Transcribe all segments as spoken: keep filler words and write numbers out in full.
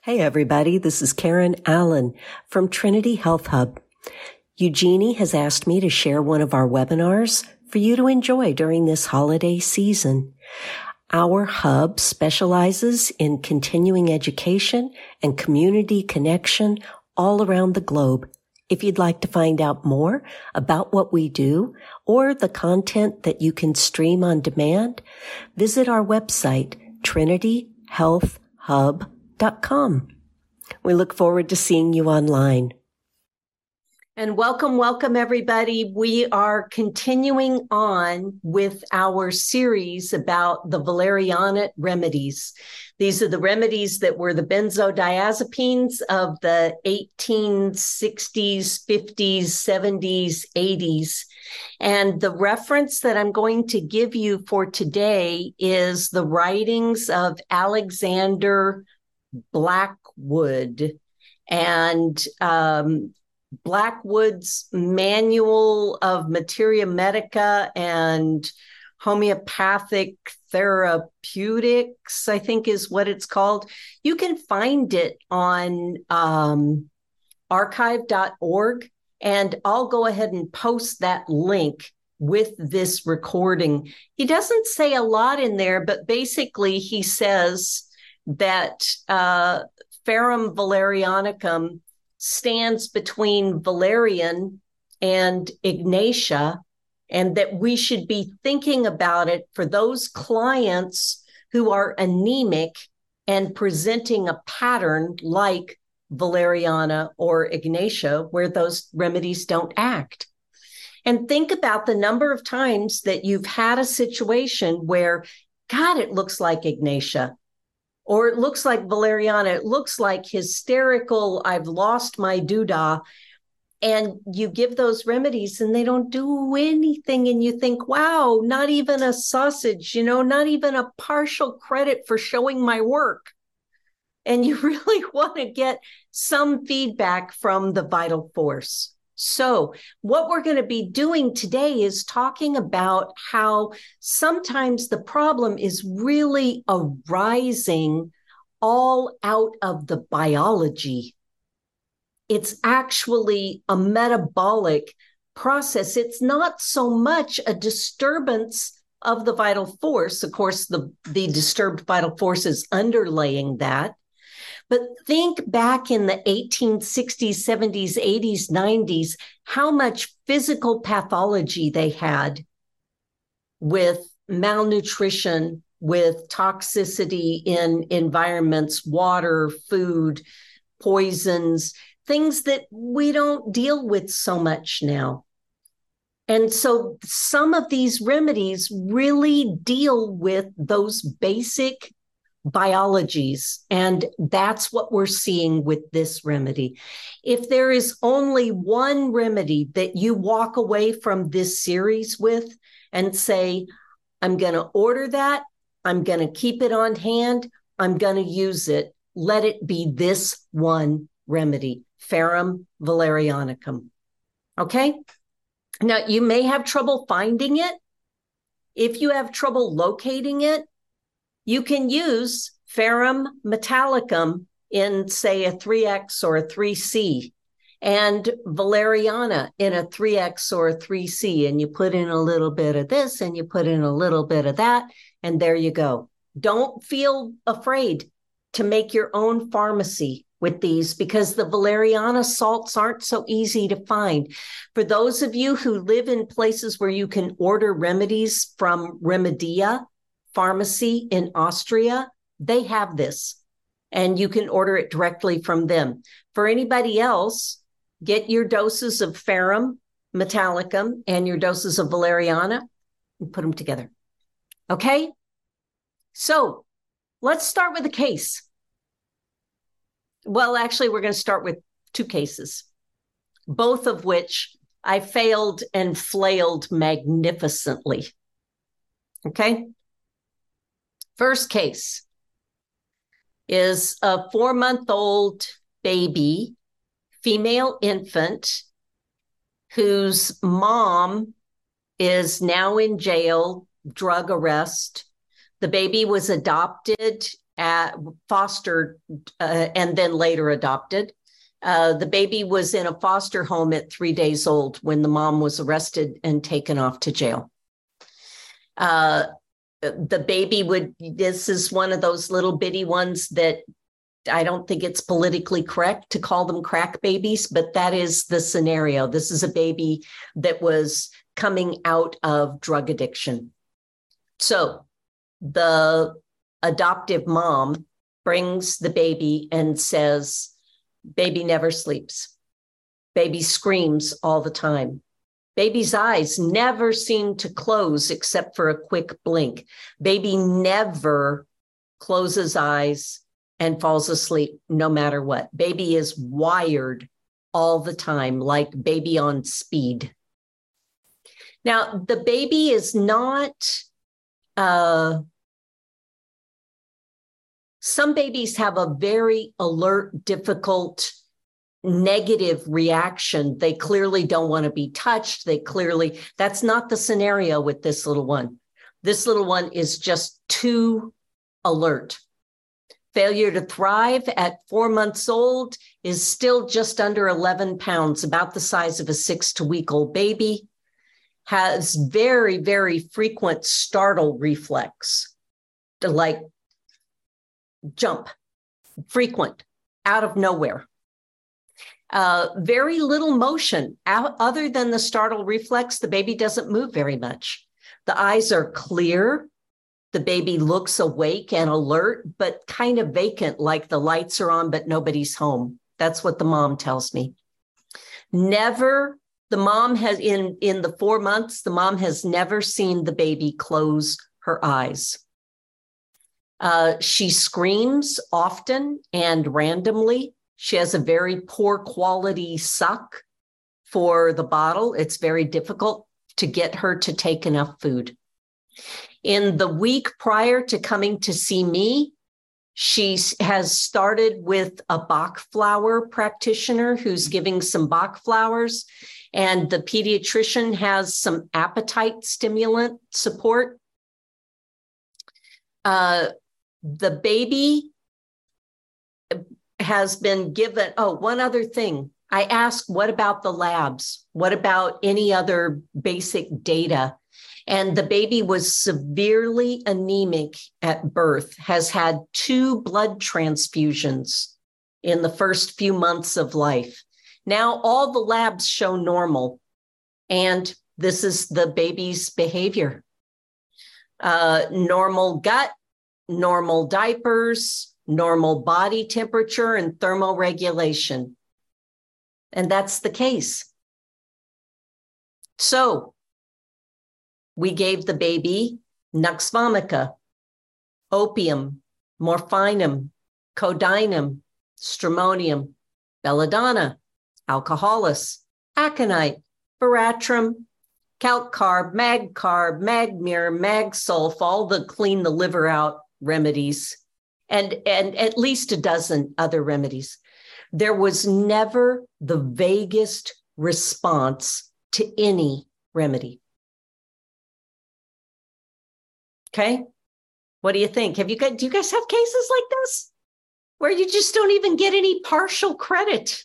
Hey everybody, this is Karen Allen from Trinity Health Hub. Eugenie has asked me to share one of our webinars for you to enjoy during this holiday season. Our hub specializes in continuing education and community connection all around the globe. If you'd like to find out more about what we do or the content that you can stream on demand, visit our website, trinity health hub dot com. We look forward to seeing you online. And welcome, welcome everybody. We are continuing on with our series about the Valeriana remedies. These are the remedies that were the benzodiazepines of the eighteen sixties, fifties, seventies, eighties. And the reference that I'm going to give you for today is the writings of Alexander Blackwood, and um, Blackwood's Manual of Materia Medica and Homeopathic Therapeutics, I think is what it's called. You can find it on um, archive dot org, and I'll go ahead and post that link with this recording. He doesn't say a lot in there, but basically he says that uh, Ferrum valerianicum stands between valerian and Ignatia, and that we should be thinking about it for those clients who are anemic and presenting a pattern like valeriana or Ignatia, where those remedies don't act. And think about the number of times that you've had a situation where, God, it looks like Ignatia. Or it looks like valeriana, it looks like hysterical, I've lost my doodah. And you give those remedies and they don't do anything. And you think, wow, not even a sausage, you know, not even a partial credit for showing my work. And you really want to get some feedback from the vital force. So what we're going to be doing today is talking about how sometimes the problem is really arising all out of the biology. It's actually a metabolic process. It's not so much a disturbance of the vital force. Of course, the, the disturbed vital force is underlaying that. But think back in the eighteen sixties, seventies, eighties, nineties, how much physical pathology they had with malnutrition, with toxicity in environments, water, food, poisons, things that we don't deal with so much now. And so some of these remedies really deal with those basic biologies, and that's what we're seeing with this remedy. If there is only one remedy that you walk away from this series with and say, I'm going to order that, I'm going to keep it on hand, I'm going to use it, let it be this one remedy, Ferrum valerianicum. Okay? Now, you may have trouble finding it. If you have trouble locating it, you can use Ferrum metallicum in, say, a three X or a three C, and valeriana in a three X or a three C, and you put in a little bit of this and you put in a little bit of that, and there you go. Don't feel afraid to make your own pharmacy with these, because the valeriana salts aren't so easy to find. For those of you who live in places where you can order remedies from Remedia Pharmacy in Austria, they have this, and you can order it directly from them. For anybody else, get your doses of Ferrum metallicum and your doses of valeriana and put them together. Okay? So let's start with a case. Well, actually, we're going to start with two cases, both of which I failed and flailed magnificently. Okay? First case is a four-month-old baby, female infant, whose mom is now in jail, drug arrest. The baby was adopted at, fostered, uh, and then later adopted. Uh, the baby was in a foster home at three days old when the mom was arrested and taken off to jail. Uh, the baby would, this is one of those little bitty ones that I don't think it's politically correct to call them crack babies, but that is the scenario. This is a baby that was coming out of drug addiction. So the adoptive mom brings the baby and says, baby never sleeps. Baby screams all the time. Baby's eyes never seem to close except for a quick blink. Baby never closes eyes and falls asleep no matter what. Baby is wired all the time, like baby on speed. Now, the baby is not, uh, some babies have a very alert, difficult, negative reaction. They clearly don't want to be touched. They clearly, that's not the scenario with this little one. This little one is just too alert. Failure to thrive at four months old is still just under eleven pounds, about the size of a six to week old baby, has very, very frequent startle reflex, to like jump, frequent, out of nowhere. Uh, very little motion. Out, other than the startle reflex, the baby doesn't move very much. The eyes are clear. The baby looks awake and alert, but kind of vacant, like the lights are on, but nobody's home. That's what the mom tells me. Never, the mom has, in, in the four months, the mom has never seen the baby close her eyes. Uh, she screams often and randomly. She has a very poor quality suck for the bottle. It's very difficult to get her to take enough food. In the week prior to coming to see me, she has started with a Bach flower practitioner who's giving some Bach flowers, and the pediatrician has some appetite stimulant support. Uh, the baby has been given, oh, one other thing. I asked, what about the labs? What about any other basic data? And the baby was severely anemic at birth, has had two blood transfusions in the first few months of life. Now all the labs show normal, and this is the baby's behavior. Uh, normal gut, normal diapers, normal body temperature, and thermoregulation. And that's the case. So we gave the baby Nux vomica, opium, morphinum, codinum, stramonium, belladonna, alcoholus, aconite, baratrum, calc carb, mag carb, magmir, mag sulf, all the clean the liver out remedies, and, and at least a dozen other remedies. There was never the vaguest response to any remedy. Okay. What do you think? Have you got, do you guys have cases like this where you just don't even get any partial credit?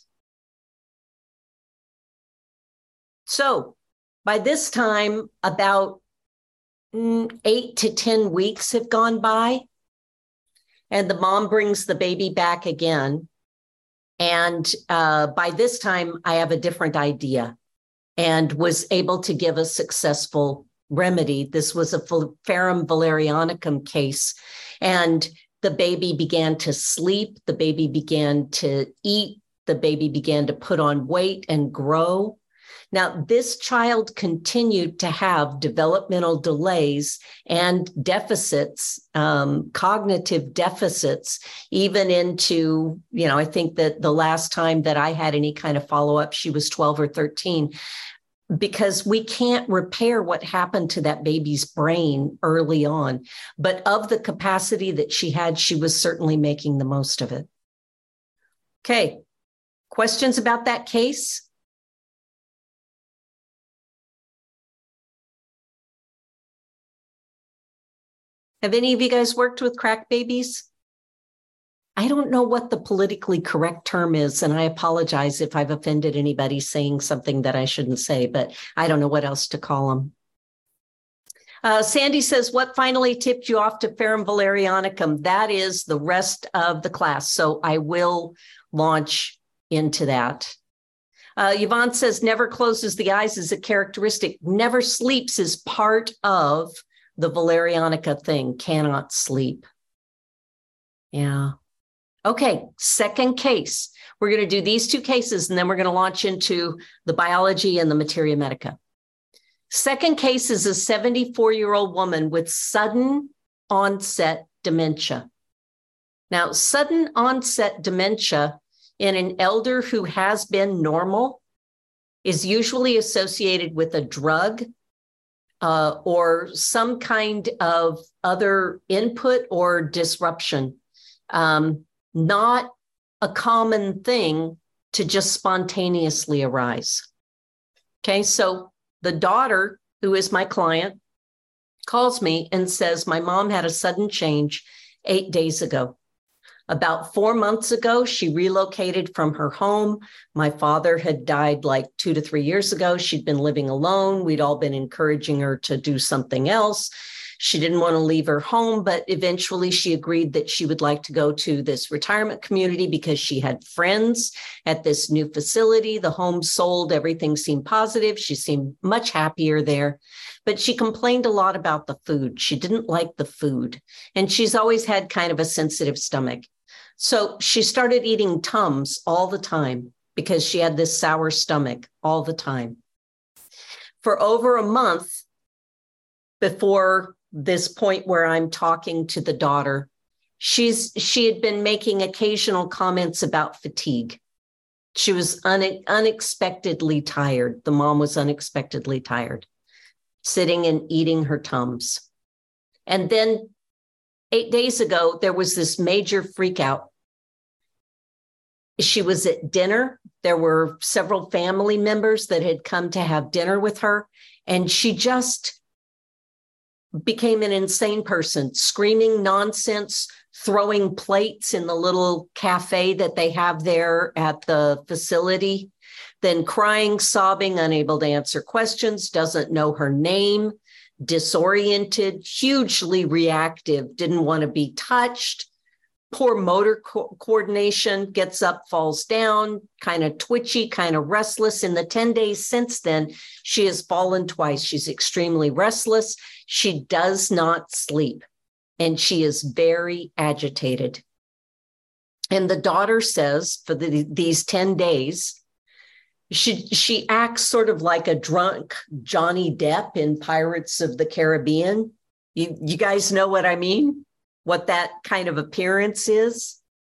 So by this time, about mm, eight to ten weeks have gone by, and the mom brings the baby back again. And uh, by this time, I have a different idea and was able to give a successful remedy. This was a Ferrum valerianicum case, and the baby began to sleep, the baby began to eat, the baby began to put on weight and grow. Now, this child continued to have developmental delays and deficits, um, cognitive deficits, even into, you know, I think that the last time that I had any kind of follow-up, she was twelve or thirteen. Because we can't repair what happened to that baby's brain early on. But of the capacity that she had, she was certainly making the most of it. Okay, questions about that case? Have any of you guys worked with crack babies? I don't know what the politically correct term is, and I apologize if I've offended anybody saying something that I shouldn't say, but I don't know what else to call them. Uh, Sandy says, what finally tipped you off to Ferrum Valerianicum? That is the rest of the class, so I will launch into that. Uh, Yvonne says, never closes the eyes is a characteristic. Never sleeps is part of the Valerianica thing, cannot sleep. Yeah. Okay, second case. We're going to do these two cases, and then we're going to launch into the biology and the materia medica. Second case is a seventy-four-year-old woman with sudden onset dementia. Now, sudden onset dementia in an elder who has been normal is usually associated with a drug uh, or some kind of other input or disruption. Um, not a common thing to just spontaneously arise. Okay, so the daughter, who is my client, calls me and says, my mom had a sudden change eight days ago. About four months ago, she relocated from her home. My father had died like two to three years ago. She'd been living alone. We'd all been encouraging her to do something else. She didn't want to leave her home, but eventually she agreed that she would like to go to this retirement community because she had friends at this new facility. The home sold, everything seemed positive. She seemed much happier there, but she complained a lot about the food. She didn't like the food, and she's always had kind of a sensitive stomach. So she started eating Tums all the time because she had this sour stomach all the time. For over a month before this point where I'm talking to the daughter, she's she had been making occasional comments about fatigue. She was un, unexpectedly tired. The mom was unexpectedly tired, sitting and eating her Tums. And then eight days ago, there was this major freak out. She was at dinner. There were several family members that had come to have dinner with her, and she just became an insane person, screaming nonsense, throwing plates in the little cafe that they have there at the facility, then crying, sobbing, unable to answer questions, doesn't know her name, disoriented, hugely reactive, didn't want to be touched, poor motor co- coordination, gets up, falls down, kind of twitchy, kind of restless. In the ten days since then, she has fallen twice. She's extremely restless. She does not sleep, and she is very agitated. And the daughter says for the, these ten days, she, she acts sort of like a drunk Johnny Depp in Pirates of the Caribbean. You, you guys know what I mean? What that kind of appearance is?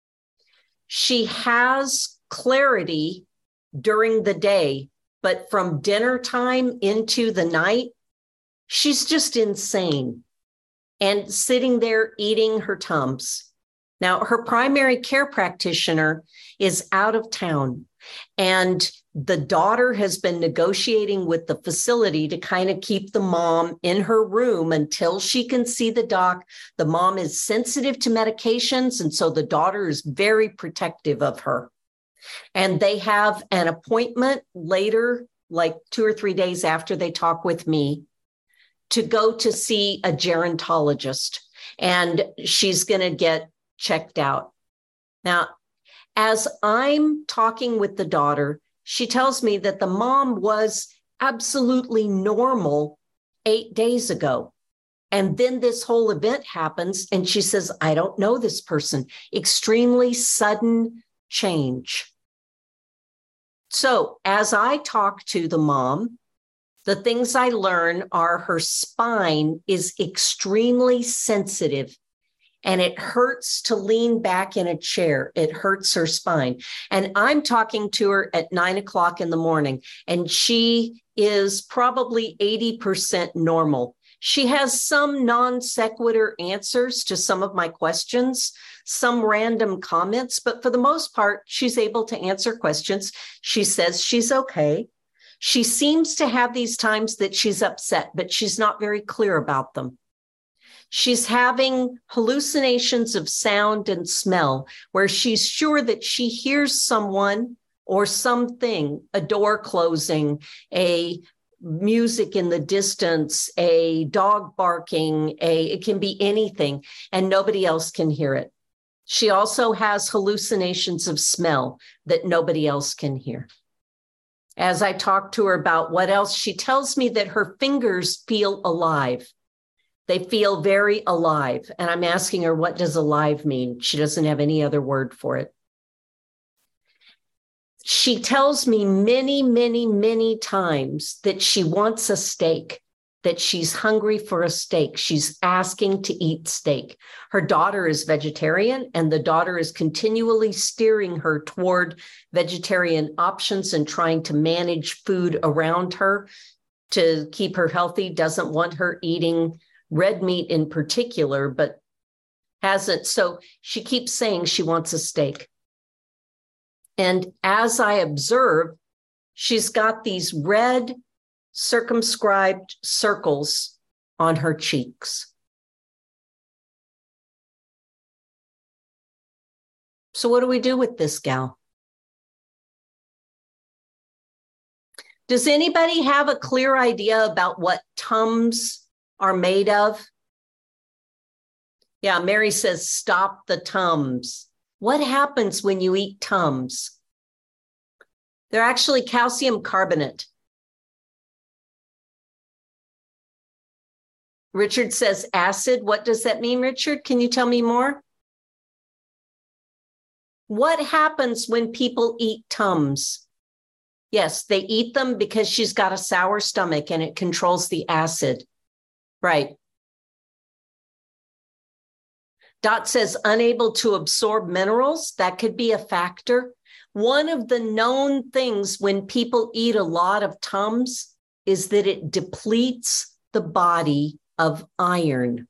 She has clarity during the day, but from dinner time into the night, she's just insane and sitting there eating her Tums. Now, her primary care practitioner is out of town, and the daughter has been negotiating with the facility to kind of keep the mom in her room until she can see the doc. The mom is sensitive to medications, and so the daughter is very protective of her. And they have an appointment later, like two or three days after they talk with me, to go to see a gerontologist, and she's going to get checked out. Now, as I'm talking with the daughter, she tells me that the mom was absolutely normal eight days ago. And then this whole event happens, and she says, I don't know this person. Extremely sudden change. So as I talk to the mom, the things I learn are her spine is extremely sensitive, and it hurts to lean back in a chair. It hurts her spine. And I'm talking to her at nine o'clock in the morning, and she is probably eighty percent normal. She has some non sequitur answers to some of my questions, some random comments, but for the most part, she's able to answer questions. She says she's okay. She seems to have these times that she's upset, but she's not very clear about them. She's having hallucinations of sound and smell, where she's sure that she hears someone or something, a door closing, a music in the distance, a dog barking, a it can be anything, and nobody else can hear it. She also has hallucinations of smell that nobody else can hear. As I talk to her about what else, she tells me that her fingers feel alive. They feel very alive. And I'm asking her, what does alive mean? She doesn't have any other word for it. She tells me many, many, many times that she wants a steak, that she's hungry for a steak. She's asking to eat steak. Her daughter is vegetarian, and the daughter is continually steering her toward vegetarian options and trying to manage food around her to keep her healthy, doesn't want her eating red meat in particular, but hasn't. So she keeps saying she wants a steak. And as I observe, she's got these red circumscribed circles on her cheeks. So what do we do with this gal? Does anybody have a clear idea about what Tums are made of? Yeah, Mary says, stop the Tums. What happens when you eat Tums? They're actually calcium carbonate. Richard says acid. What does that mean, Richard? Can you tell me more? What happens when people eat Tums? Yes, they eat them because she's got a sour stomach and it controls the acid. Right. Dot says unable to absorb minerals. That could be a factor. One of the known things when people eat a lot of Tums is that it depletes the body of iron.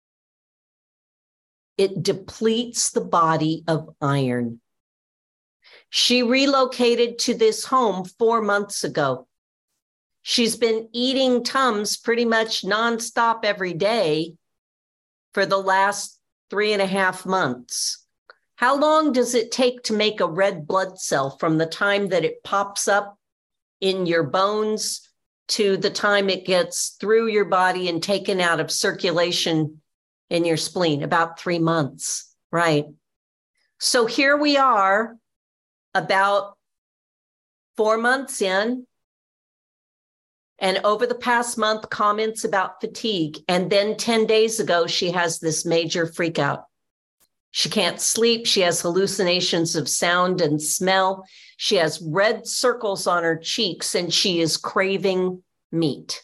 It depletes the body of iron. She relocated to this home four months ago. She's been eating Tums pretty much nonstop every day for the last three and a half months. How long does it take to make a red blood cell from the time that it pops up in your bones to the time it gets through your body and taken out of circulation in your spleen? About three months, right? So here we are, about four months in, and over the past month, comments about fatigue. And then ten days ago, she has this major freak out. She can't sleep. She has hallucinations of sound and smell. She has red circles on her cheeks, and she is craving meat.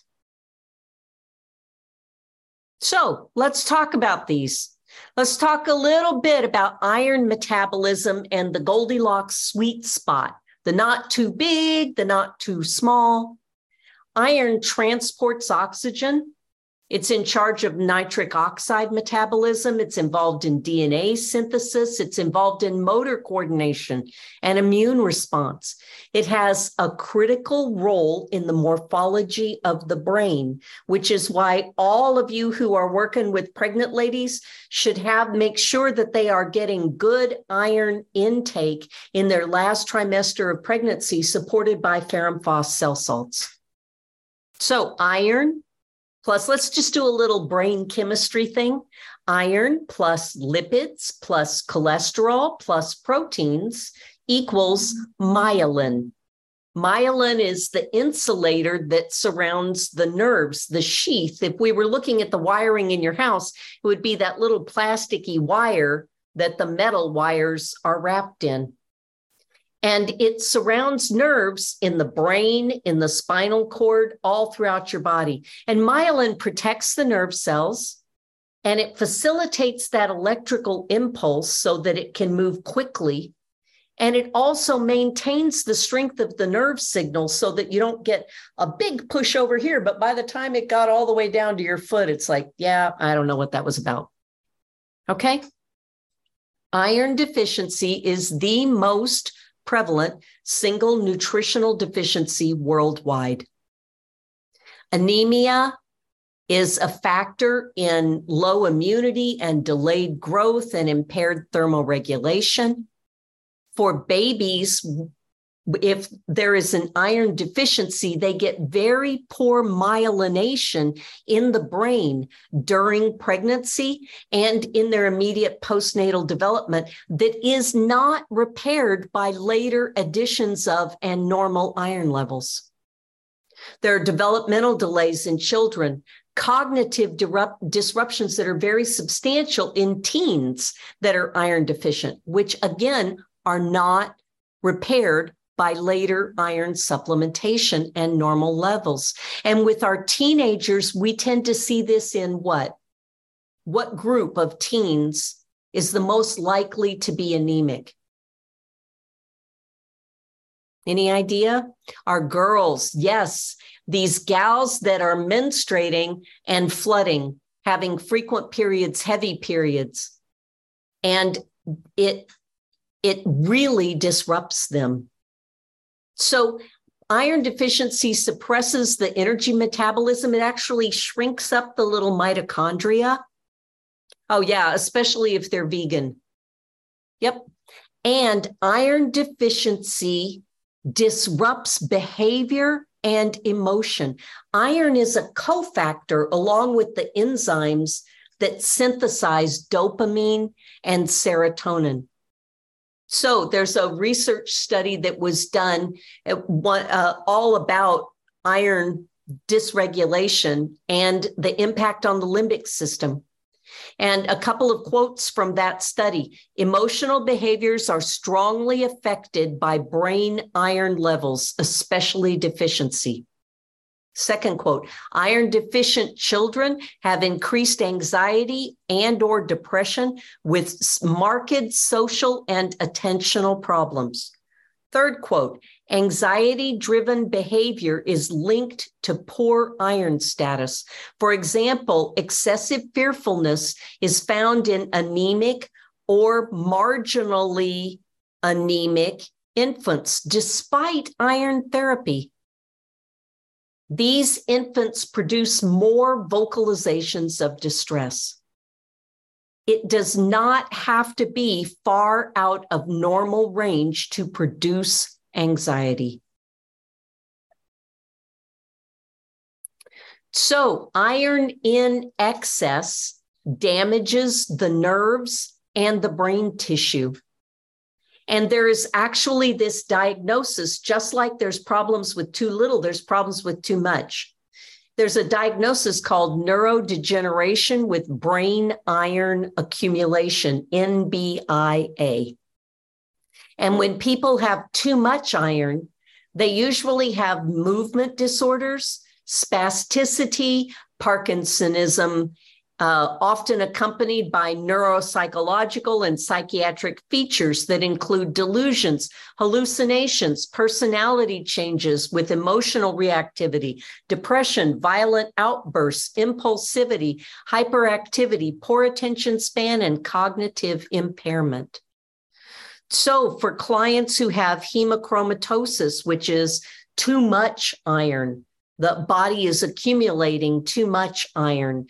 So let's talk about these. Let's talk a little bit about iron metabolism and the Goldilocks sweet spot, the not too big, the not too small. Iron transports oxygen. It's in charge of nitric oxide metabolism. It's involved in D N A synthesis. It's involved in motor coordination and immune response. It has a critical role in the morphology of the brain, which is why all of you who are working with pregnant ladies should have make sure that they are getting good iron intake in their last trimester of pregnancy, supported by Ferrum Phos cell salts. So iron plus, let's just do a little brain chemistry thing. Iron plus lipids plus cholesterol plus proteins equals myelin. Myelin is the insulator that surrounds the nerves, the sheath. If we were looking at the wiring in your house, it would be that little plasticky wire that the metal wires are wrapped in. And it surrounds nerves in the brain, in the spinal cord, all throughout your body. And myelin protects the nerve cells, and it facilitates that electrical impulse so that it can move quickly. And it also maintains the strength of the nerve signal so that you don't get a big push over here. But by the time it got all the way down to your foot, it's like, yeah, I don't know what that was about. Okay. Iron deficiency is the most prevalent single nutritional deficiency worldwide. Anemia, is a factor in low immunity and delayed growth and impaired thermoregulation. For babies, if there is an iron deficiency, they get very poor myelination in the brain during pregnancy and in their immediate postnatal development that is not repaired by later additions of and normal iron levels. There are developmental delays in children, cognitive disruptions that are very substantial in teens that are iron deficient, which again are not repaired by later iron supplementation and normal levels. And with our teenagers, we tend to see this in what? What group of teens is the most likely to be anemic? Any idea? Our girls, yes, these gals that are menstruating and flooding, having frequent periods, heavy periods, and it, it really disrupts them. So iron deficiency suppresses the energy metabolism. It actually shrinks up the little mitochondria. Oh, yeah, especially if they're vegan. Yep. And iron deficiency disrupts behavior and emotion. Iron is a cofactor along with the enzymes that synthesize dopamine and serotonin. So there's a research study that was done at one, uh, all about iron dysregulation and the impact on the limbic system. And a couple of quotes from that study. Emotional behaviors are strongly affected by brain iron levels, especially deficiency. Second quote, iron deficient children have increased anxiety and or depression with marked social and attentional problems. Third quote, anxiety-driven behavior is linked to poor iron status. For example, excessive fearfulness is found in anemic or marginally anemic infants, despite iron therapy. These infants produce more vocalizations of distress. It does not have to be far out of normal range to produce anxiety. So, iron in excess damages the nerves and the brain tissue. And there is actually this diagnosis, just like there's problems with too little, there's problems with too much. There's a diagnosis called neurodegeneration with brain iron accumulation, N B I A. And when people have too much iron, they usually have movement disorders, spasticity, Parkinsonism, Uh, often accompanied by neuropsychological and psychiatric features that include delusions, hallucinations, personality changes with emotional reactivity, depression, violent outbursts, impulsivity, hyperactivity, poor attention span, and cognitive impairment. So for clients who have hemochromatosis, which is too much iron, the body is accumulating too much iron.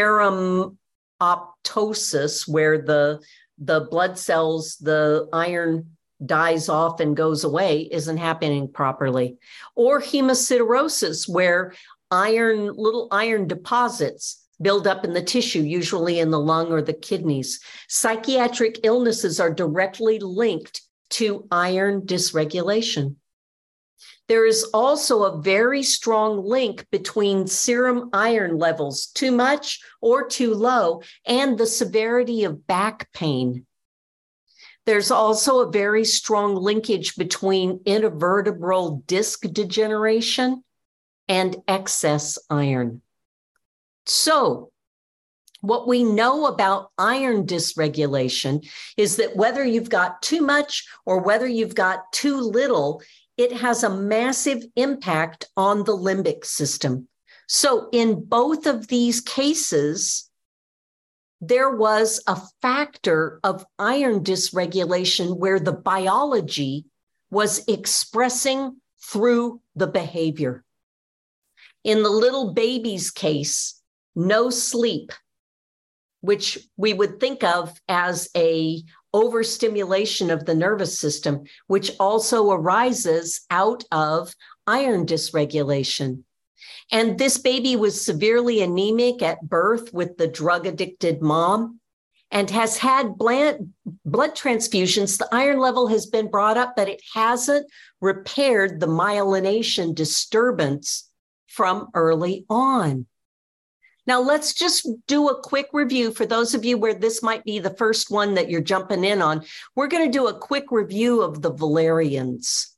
Ferroptosis, where the, the blood cells, the iron dies off and goes away, isn't happening properly. Or hemosiderosis, where iron, little iron deposits build up in the tissue, usually in the lung or the kidneys. Psychiatric illnesses are directly linked to iron dysregulation. There is also a very strong link between serum iron levels, too much or too low, and the severity of back pain. There's also a very strong linkage between intervertebral disc degeneration and excess iron. So, what we know about iron dysregulation is that whether you've got too much or whether you've got too little, it has a massive impact on the limbic system. So in both of these cases, there was a factor of iron dysregulation where the biology was expressing through the behavior. In the little baby's case, no sleep, which we would think of as a overstimulation of the nervous system, which also arises out of iron dysregulation. And this baby was severely anemic at birth with the drug-addicted mom and has had blood transfusions. The iron level has been brought up, but it hasn't repaired the myelination disturbance from early on. Now, let's just do a quick review for those of you where this might be the first one that you're jumping in on. We're going to do a quick review of the valerians.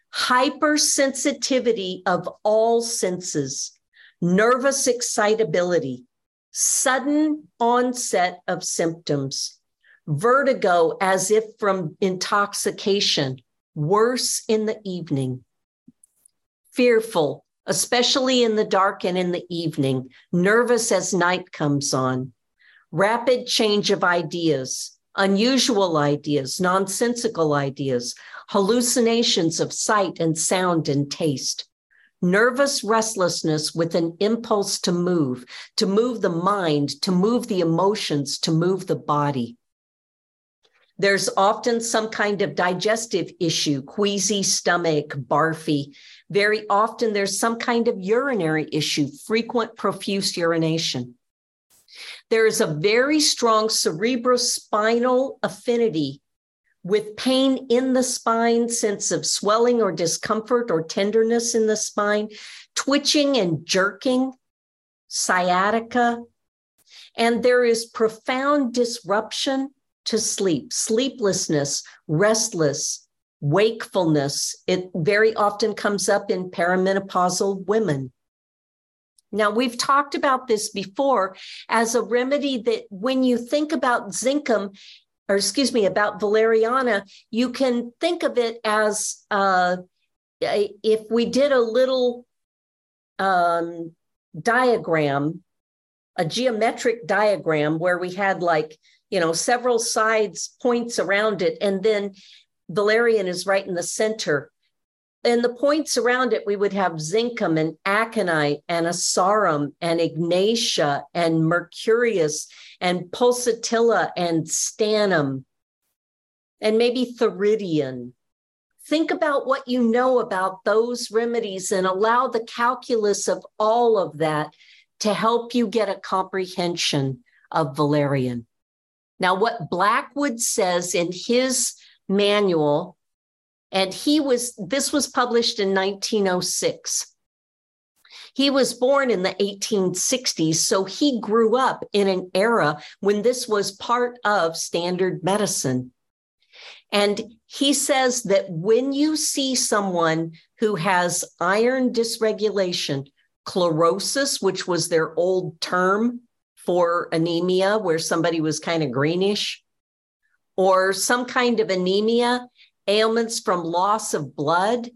Hypersensitivity of all senses, nervous excitability, sudden onset of symptoms, vertigo as if from intoxication, worse in the evening, fearful, especially in the dark and in the evening, nervous as night comes on, rapid change of ideas, unusual ideas, nonsensical ideas, hallucinations of sight and sound and taste, nervous restlessness with an impulse to move, to move the mind, to move the emotions, to move the body. There's often some kind of digestive issue, queasy stomach, barfy. Very often there's some kind of urinary issue, frequent profuse urination. There is a very strong cerebrospinal affinity with pain in the spine, sense of swelling or discomfort or tenderness in the spine, twitching and jerking, sciatica. And there is profound disruption to sleep, sleeplessness, restless, wakefulness. It very often comes up in perimenopausal women. Now, we've talked about this before as a remedy that when you think about zinc-um, or excuse me, about valeriana, you can think of it as uh, if we did a little um, diagram, a geometric diagram where we had like, you know, several sides, points around it, and then valerian is right in the center. And the points around it, we would have zinc-um and aconite and asarum and ignatia and mercurius and pulsatilla and stannum and maybe theridion. Think about what you know about those remedies and allow the calculus of all of that to help you get a comprehension of valerian. Now, what Blackwood says in his manual, and he was, this was published in nineteen oh six. He was born in the eighteen sixties, so he grew up in an era when this was part of standard medicine. And he says that when you see someone who has iron dysregulation, chlorosis, which was their old term for anemia, where somebody was kind of greenish, or some kind of anemia, ailments from loss of blood,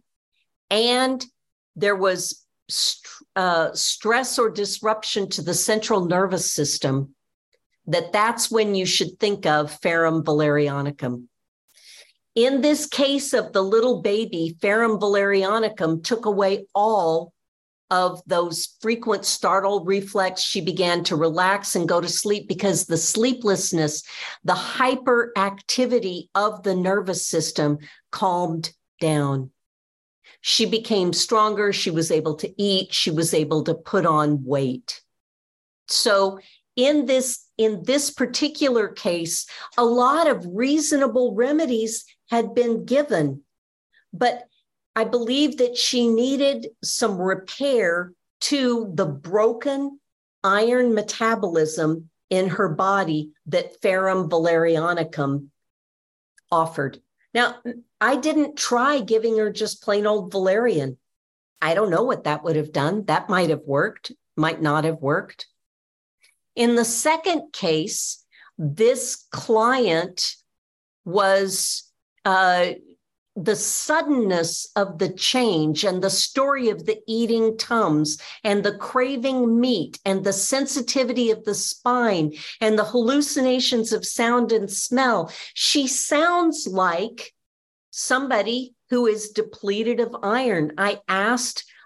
and there was st- uh, stress or disruption to the central nervous system, that that's when you should think of Ferrum valerianicum. In this case of the little baby, Ferrum valerianicum took away all of those frequent startle reflex. She began to relax and go to sleep because the sleeplessness, the hyperactivity of the nervous system calmed down. She became stronger. She was able to eat. She was able to put on weight. So in this, in this particular case, a lot of reasonable remedies had been given, but I believe that she needed some repair to the broken iron metabolism in her body that Ferrum valerianicum offered. Now, I didn't try giving her just plain old valerian. I don't know what that would have done. That might have worked, might not have worked. In the second case, this client was uh, the suddenness of the change and the story of the eating tums and the craving meat and the sensitivity of the spine and the hallucinations of sound and smell. She sounds like somebody who is depleted of iron. I asked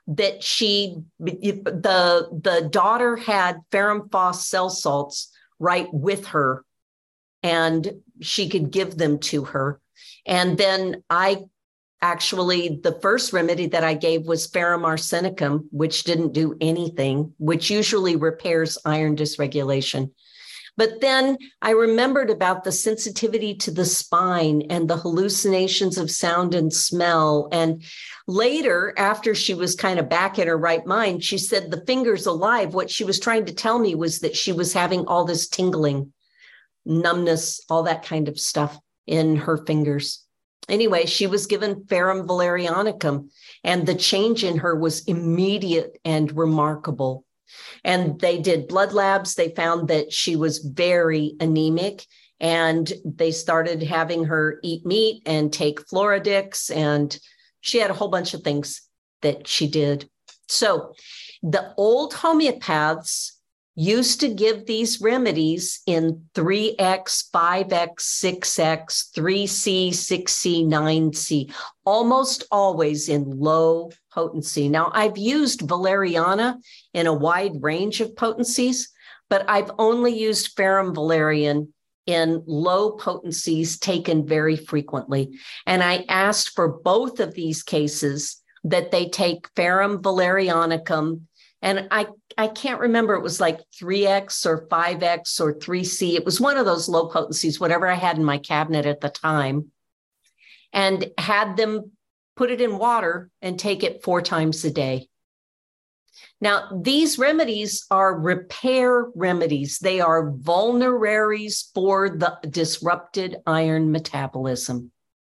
that she, the, the daughter had ferrum phos cell salts right with her, and she could give them to her. And then I actually, the first remedy that I gave was ferrum arsenicum, which didn't do anything, which usually repairs iron dysregulation. But then I remembered about the sensitivity to the spine and the hallucinations of sound and smell. And later, after she was kind of back in her right mind, she said the finger's alive. What she was trying to tell me was that she was having all this tingling, numbness, all that kind of stuff in her fingers. Anyway, she was given ferrum valerianicum, and the change in her was immediate and remarkable. And they did blood labs. They found that she was very anemic, and they started having her eat meat and take Floradix, and she had a whole bunch of things that she did. So the old homeopaths used to give these remedies in three X, five X, six X, three C, six C, nine C, almost always in low potency. Now, I've used valeriana in a wide range of potencies, but I've only used ferrum valerian in low potencies taken very frequently. And I asked for both of these cases that they take ferrum valerianicum, and I, I can't remember, it was like three X or five X or three C. It was one of those low potencies, whatever I had in my cabinet at the time, and had them put it in water and take it four times a day. Now, these remedies are repair remedies. They are vulneraries for the disrupted iron metabolism.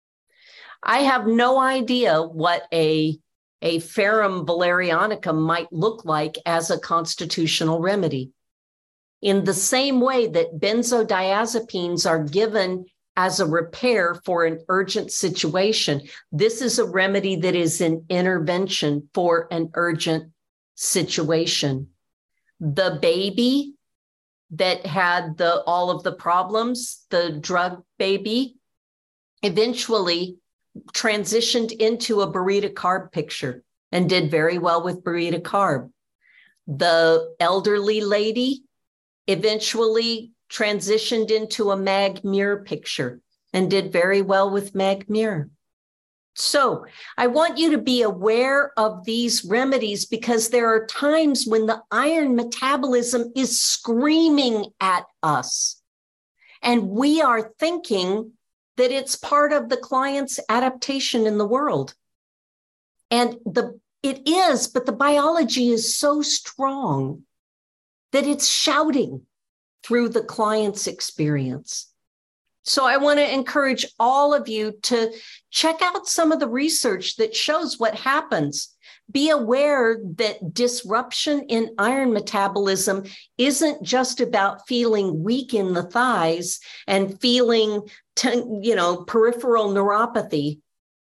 I have no idea what a A ferrum valerianicum might look like as a constitutional remedy. In the same way that benzodiazepines are given as a repair for an urgent situation, this is a remedy that is an intervention for an urgent situation. The baby that had the all of the problems, the drug baby, eventually transitioned into a burrito carb picture and did very well with burrito carb. The elderly lady eventually transitioned into a Mag Muir picture and did very well with Mag Muir. So I want you to be aware of these remedies, because there are times when the iron metabolism is screaming at us, and we are thinking that it's part of the client's adaptation in the world. And the it is, but the biology is so strong that it's shouting through the client's experience. So I want to encourage all of you to check out some of the research that shows what happens. Be aware that disruption in iron metabolism isn't just about feeling weak in the thighs and feeling, you know, peripheral neuropathy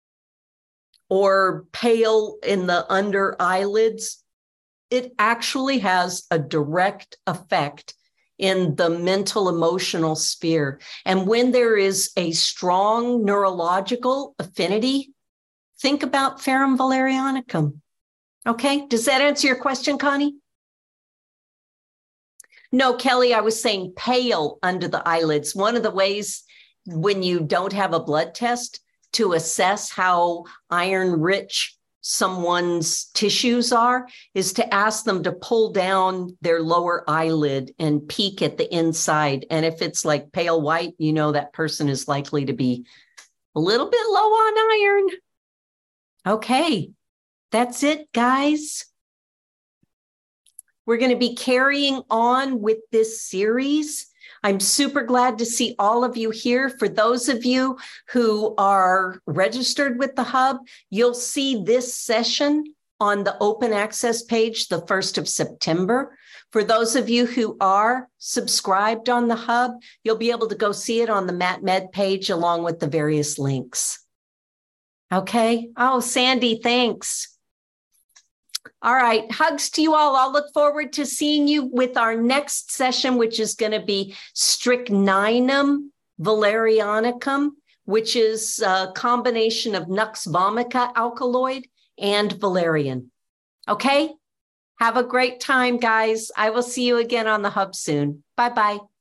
or pale in the under eyelids. It actually has a direct effect in the mental emotional sphere. And when there is a strong neurological affinity, think about ferrum valerianicum. Okay, does that answer your question, Connie? No, Kelly, I was saying pale under the eyelids. One of the ways when you don't have a blood test to assess how iron-rich someone's tissues are is to ask them to pull down their lower eyelid and peek at the inside. And if it's like pale white, you know that person is likely to be a little bit low on iron. Okay, that's it, guys. We're going to be carrying on with this series. I'm super glad to see all of you here. For those of you who are registered with the Hub, you'll see this session on the open access page the first of September. For those of you who are subscribed on the Hub, you'll be able to go see it on the MatMed page along with the various links. Okay. Oh, Sandy, thanks. All right. Hugs to you all. I'll look forward to seeing you with our next session, which is going to be Strychninum valerianicum, which is a combination of Nux vomica alkaloid and valerian. Okay? Have a great time, guys. I will see you again on the hub soon. Bye-bye.